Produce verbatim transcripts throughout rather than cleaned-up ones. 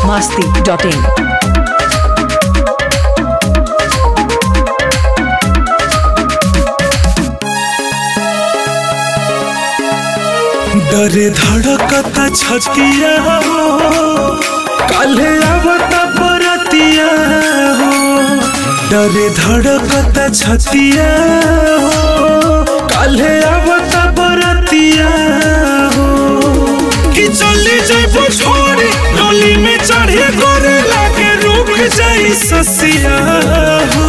masti dot in. डरे धड़कता छतिया हो काले आवता बरतिया हो। डरे धड़कता छतिया हो काले आवता बरतिया हो। कि चली जाइबो छोड़ी डोली में चढ़े गोरे लागे रुक जाई ससिया हो।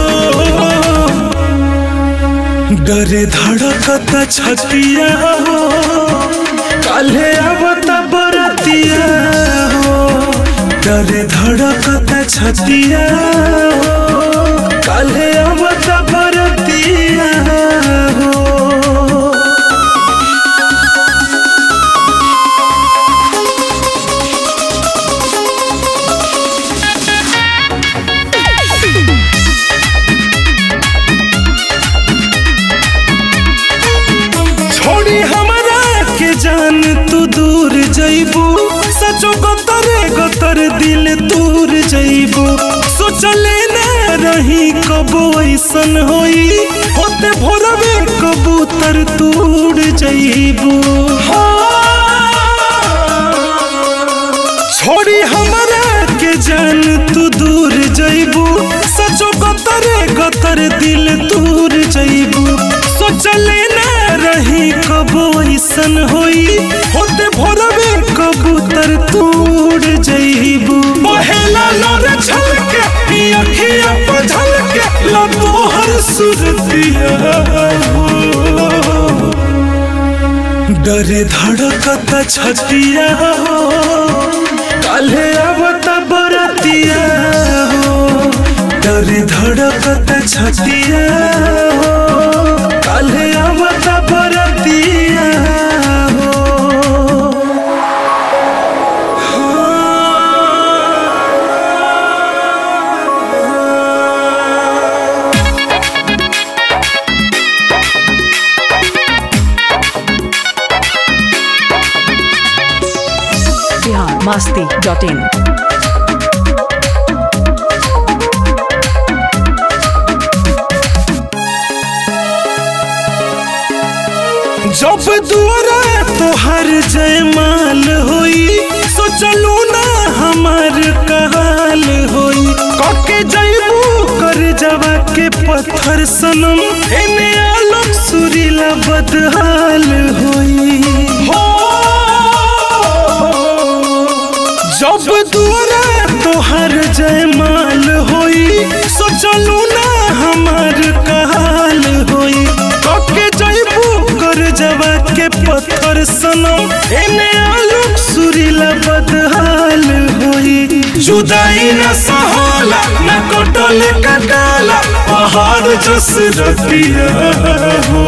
डरे धड़कता छतिया हो काले आवता बरतिया हो। डरे धड़कता छतिया हो काले आवता बरतिया हो। छोड़ी हमारा के जान तू दूर जइबू सचो गतरे गतर दिल दूर जइबू। सोचले ना रही कबो ऐसन होई होते भोरवे कबूतर तूड़ जइबू। छोड़ी हमारा के जान तू दूर जइबू सचो गतरे गतर दिल दूर जइबू। सोचले ना रही कबो ऐसन होई होते भोरवे कबूतर तूड़ जइबू। बहेला लोरे छलके ई अखिया पे झलके ला तोहर सुरतिया हो। डरे धड़कता छतिया हो काले आवता बरतिया हो। डरे धड़कता छतिया हो काले आवता बरतिया हो। Bihar masti dot in. जब दुआरा तोहर जयमाल होई सोचलू ना हमार कहाल होई। कके जइबू कर जवा के पत्थर सनम एने आलोक सुरीला बदहाल होई हो। जब दुआरा तोहर जयमाल होई सोचलू ना हमार कहाल होई। कके जइबू कर जवा के पत्थर सनम एने आलोक सुरीला बदहाल होई। जुदाई न सहाला न कटल कटाला पहाड़ जस रतिया हो।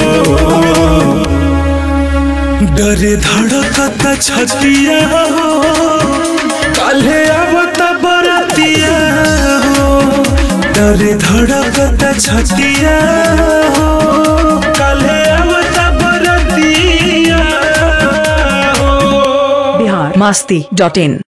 डरे धड़कता छतिया हो काले आवता बरतिया हो। डरे धड़कता छतिया हो काले आवता बरतिया हो। Bihar masti dot in.